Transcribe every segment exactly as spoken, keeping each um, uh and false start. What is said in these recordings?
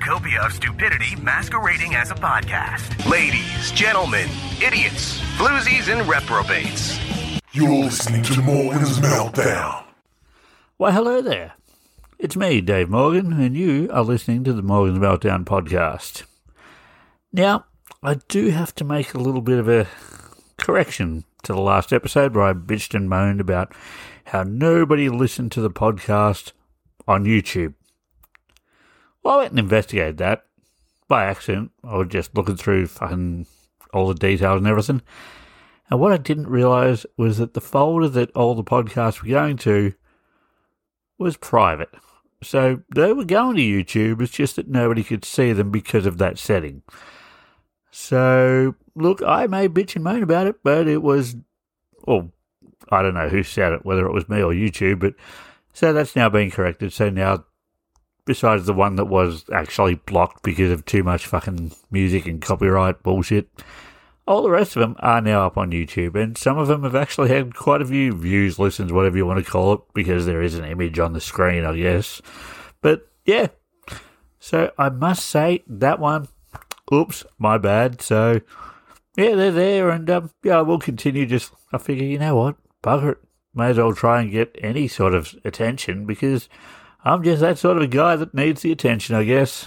cornucopia of stupidity masquerading as a podcast. Ladies, gentlemen, idiots, floozies, and reprobates. You're listening to Morgan's Meltdown. Why, hello there. It's me, Dave Morgan, and you are listening to the Morgan's Meltdown podcast. Now, I do have to make a little bit of a correction to the last episode where I bitched and moaned about how nobody listened to the podcast on YouTube. Well, I went and investigated that by accident. I was just looking through fucking all the details and everything. And what I didn't realise was that the folder that all the podcasts were going to was private. So they were going to YouTube, it's just that nobody could see them because of that setting. So, look, I may bitch and moan about it, but it was, well, I don't know who said it, whether it was me or YouTube, but so that's now been corrected. So now, besides the one that was actually blocked because of too much fucking music and copyright bullshit, all the rest of them are now up on YouTube, and some of them have actually had quite a few views, listens, whatever you want to call it, because there is an image on the screen, I guess. But, yeah. So, I must say, that one, oops, my bad. So, yeah, they're there, and, um, yeah, I will continue just, I figure, you know what, bugger it. May as well try and get any sort of attention, because I'm just that sort of a guy that needs the attention, I guess.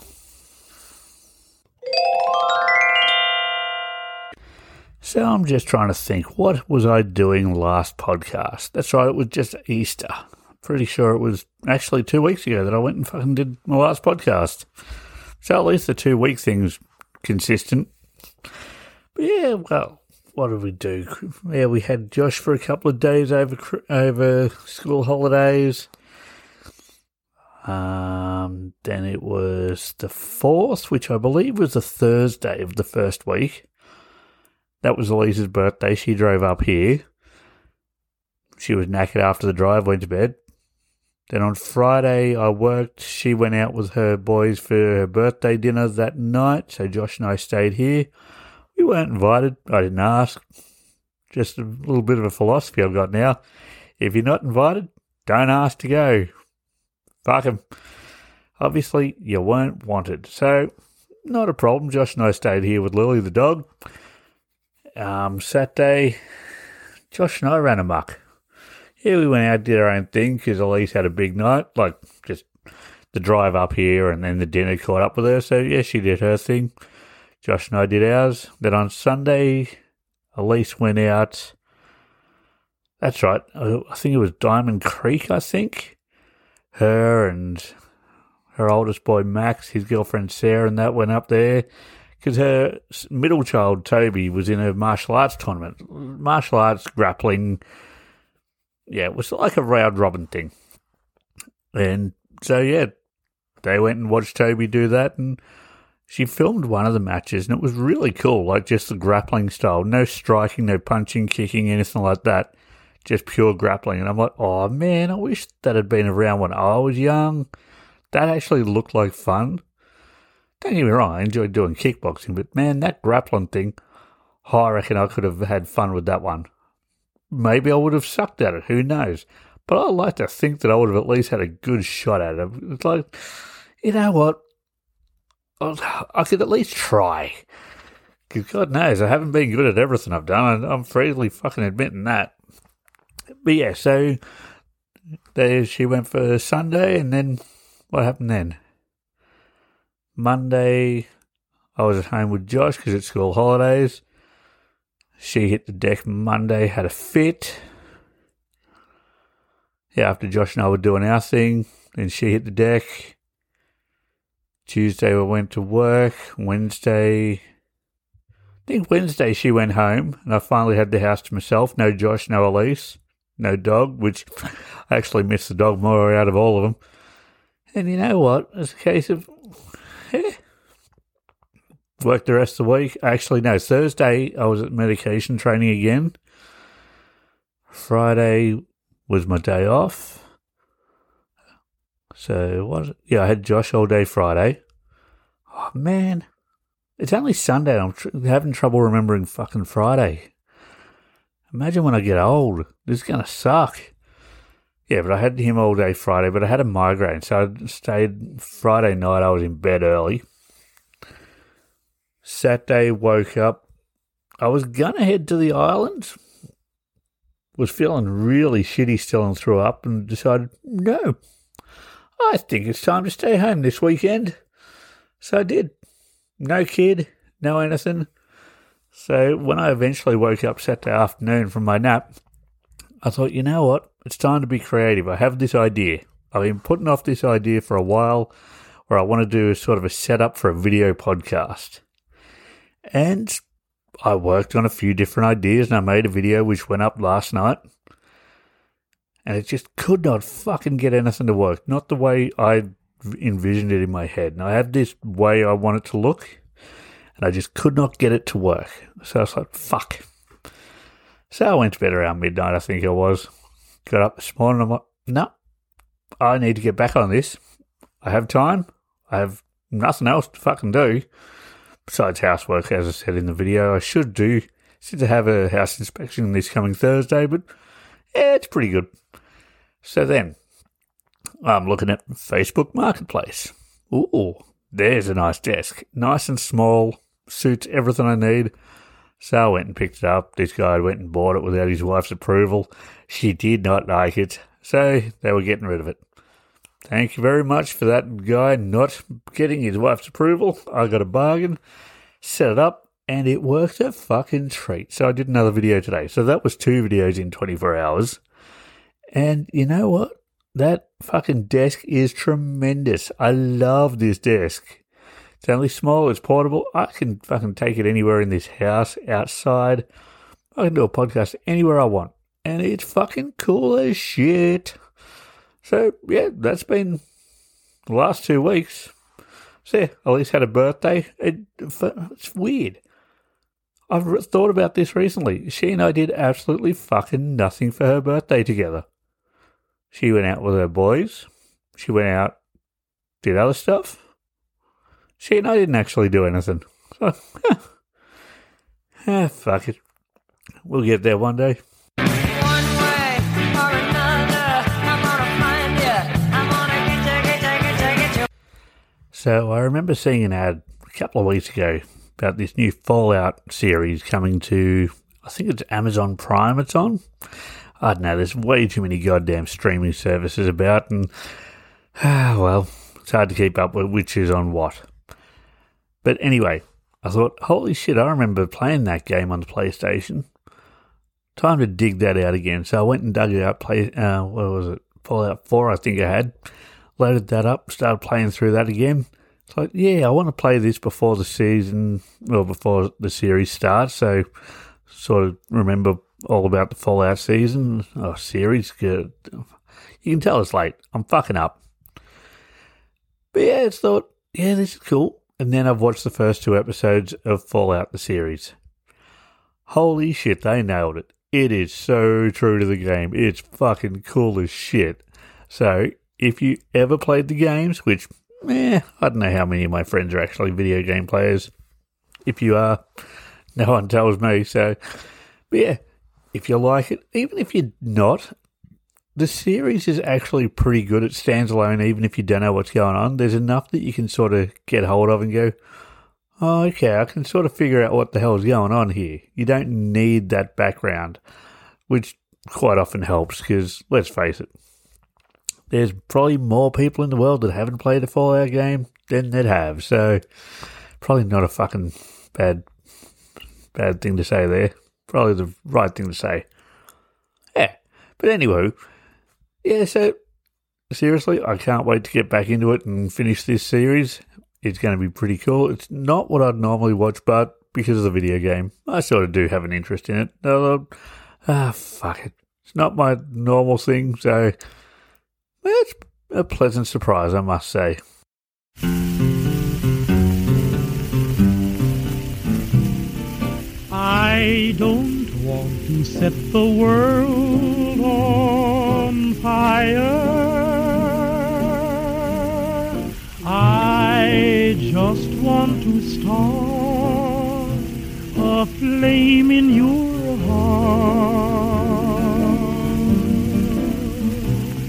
So I'm just trying to think, what was I doing last podcast? That's right, it was just Easter. Pretty sure it was actually two weeks ago that I went and fucking did my last podcast. So at least the two-week thing's consistent. But yeah, well, what did we do? Yeah, we had Josh for a couple of days over over school holidays. Um, then it was the fourth, which I believe was the Thursday of the first week. That was Elise's birthday. She drove up here. She was knackered after the drive, went to bed. Then on Friday, I worked. She went out with her boys for her birthday dinner that night, so Josh and I stayed here. We weren't invited. I didn't ask. Just a little bit of a philosophy I've got now. If you're not invited, don't ask to go. Fuck 'em. Obviously, you weren't wanted. So, not a problem. Josh and I stayed here with Lily, the dog. Um, Saturday, Josh and I ran amok. Yeah, we went out, did our own thing, because Elise had a big night, like just the drive up here and then the dinner caught up with her. So, yeah, she did her thing. Josh and I did ours. Then on Sunday, Elise went out. That's right. I think it was Diamond Creek, I think. Her and her oldest boy, Max, his girlfriend, Sarah, and that went up there. Because her middle child, Toby, was in a martial arts tournament. Martial arts, grappling. Yeah, it was like a round robin thing. And so, yeah, they went and watched Toby do that, and she filmed one of the matches, and it was really cool, like just the grappling style. No striking, no punching, kicking, anything like that. Just pure grappling. And I'm like, oh, man, I wish that had been around when I was young. That actually looked like fun. Don't get me wrong, I enjoyed doing kickboxing, but man, that grappling thing, oh, I reckon I could have had fun with that one. Maybe I would have sucked at it, who knows? But I like to think that I would have at least had a good shot at it. It's like, you know what? I could at least try. Because God knows, I haven't been good at everything I've done, and I'm freely fucking admitting that. But yeah, so there she went for Sunday, and then what happened then? Monday, I was at home with Josh because it's school holidays. She hit the deck Monday, had a fit. Yeah, after Josh and I were doing our thing, then she hit the deck. Tuesday we went to work. Wednesday, I think Wednesday she went home, and I finally had the house to myself. No Josh, no Elise, no dog, which I actually missed the dog more out of all of them. And you know what? It's a case of, yeah. Worked the rest of the week. Actually, no, Thursday I was at medication training again. Friday was my day off. So, what? Yeah, I had Josh all day Friday. Oh, man. It's only Sunday. I'm tr- having trouble remembering fucking Friday. Imagine when I get old. This is going to suck. Yeah, but I had him all day Friday, but I had a migraine, so I stayed Friday night. I was in bed early. Saturday, woke up. I was going to head to the island. Was feeling really shitty still and threw up and decided, no, I think it's time to stay home this weekend. So I did. No kid, no anything. So when I eventually woke up Saturday afternoon from my nap, I thought, you know what? It's time to be creative. I have this idea. I've been putting off this idea for a while where I want to do a sort of a setup for a video podcast. And I worked on a few different ideas and I made a video which went up last night. And it just could not fucking get anything to work. Not the way I envisioned it in my head. And I had this way I want it to look. And I just could not get it to work. So I was like, fuck. So I went to bed around midnight, I think it was. Got up this morning, I'm like, no, I need to get back on this. I have time. I have nothing else to fucking do. Besides housework, as I said in the video, I should do, since I have a house inspection this coming Thursday, but yeah, it's pretty good. So then, I'm looking at Facebook Marketplace. Ooh, there's a nice desk. Nice and small, suits everything I need. So I went and picked it up. This guy went and bought it without his wife's approval. She did not like it, so they were getting rid of it. Thank you very much for that guy not getting his wife's approval. I got a bargain, set it up, and it worked a fucking treat. So I did another video today. So that was two videos in twenty-four hours. And you know what? That fucking desk is tremendous. I love this desk. It's only small, it's portable. I can fucking take it anywhere in this house, outside. I can do a podcast anywhere I want. And it's fucking cool as shit. So, yeah, that's been the last two weeks. So, yeah, Elise had a birthday. It, it's weird. I've thought about this recently. She and I did absolutely fucking nothing for her birthday together. She went out with her boys. She went out, did other stuff. She and I didn't actually do anything. So, ah, fuck it. We'll get there one day. One way or another, I'm gonna find you. I'm gonna get you, get you, get you, get you. So I remember seeing an ad a couple of weeks ago about this new Fallout series coming to, I think it's Amazon Prime it's on. I don't know, there's way too many goddamn streaming services about, and, ah, well, it's hard to keep up with which is on what. But anyway, I thought, holy shit, I remember playing that game on the PlayStation. Time to dig that out again. So I went and dug it out, play, uh, what was it, Fallout four I think I had. Loaded that up, started playing through that again. It's like, yeah, I want to play this before the season, well, before the series starts. So sort of remember all about the Fallout season, or series. Good. You can tell it's late. I'm fucking up. But yeah, it's thought, yeah, this is cool. And then I've watched the first two episodes of Fallout, the series. Holy shit, they nailed it. It is so true to the game. It's fucking cool as shit. So, if you ever played the games, which, eh, I don't know how many of my friends are actually video game players. If you are, no one tells me. So, but yeah, if you like it, even if you're not, the series is actually pretty good. It stands alone, even if you don't know what's going on. There's enough that you can sort of get hold of and go, oh, okay, I can sort of figure out what the hell is going on here. You don't need that background, which quite often helps because, let's face it, there's probably more people in the world that haven't played a Fallout game than that have. So, probably not a fucking bad, bad thing to say there. Probably the right thing to say. Yeah, but anyway, yeah, so seriously, I can't wait to get back into it and finish this series. It's going to be pretty cool. It's not what I'd normally watch, but because of the video game, I sort of do have an interest in it. Although, ah, fuck it. It's not my normal thing, so well, it's a pleasant surprise, I must say. I don't want to set the world on fire. I just want to start a flame in your heart.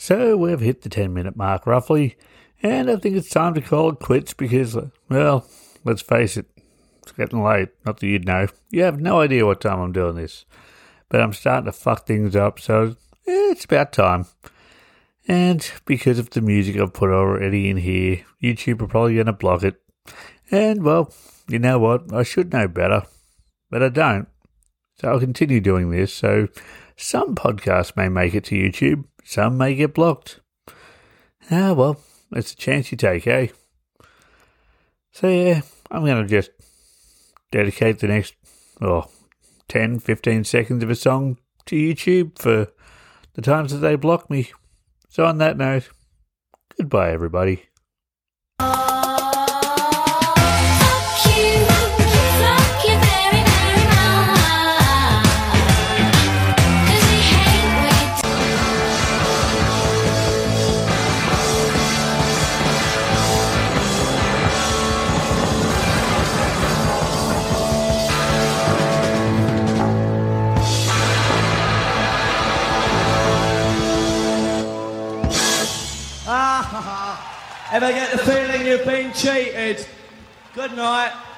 So we've hit the ten minute mark roughly, and I think it's time to call it quits because, well, let's face it, it's getting late. Not that you'd know. You have no idea what time I'm doing this. But I'm starting to fuck things up, so eh, it's about time. And because of the music I've put already in here, YouTube are probably going to block it. And, well, you know what? I should know better. But I don't. So I'll continue doing this. So some podcasts may make it to YouTube. Some may get blocked. Ah, well, it's a chance you take, eh? So, yeah, I'm going to just dedicate the next, oh, ten, fifteen seconds of a song to YouTube for the times that they block me. So on that note, goodbye everybody. Ever get the feeling you've been cheated? Good night.